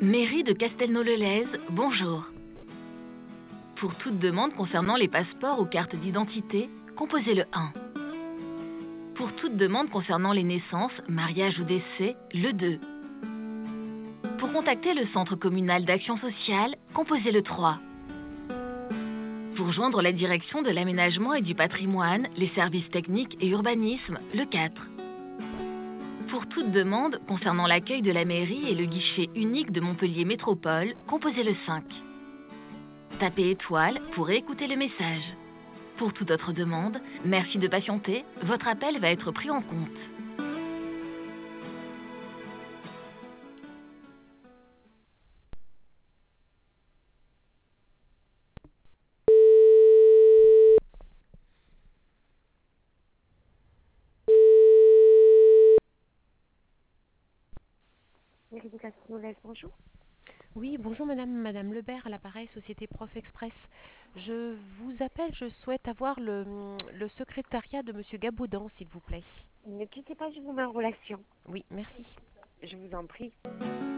Mairie de Castelnau-le-Lez, bonjour. Pour toute demande concernant les passeports ou cartes d'identité, composez le 1. Pour toute demande concernant les naissances, mariages ou décès, le 2. Pour contacter le Centre communal d'action sociale, composez le 3. Pour joindre la direction de l'aménagement et du patrimoine, les services techniques et urbanisme, le 4. Pour toute demande concernant l'accueil de la mairie et le guichet unique de Montpellier Métropole, composez le 5. Tapez étoile pour écouter le message. Pour toute autre demande, merci de patienter, votre appel va être pris en compte. Mairie de Castelnau-le-Lez, bonjour. Oui, bonjour Madame Lebert à l'appareil Société Prof Express. Je vous appelle, je souhaite avoir le secrétariat de Monsieur Gabaudan, s'il vous plaît. Ne quittez pas, je vous mets en relation. Oui, merci. Je vous en prie.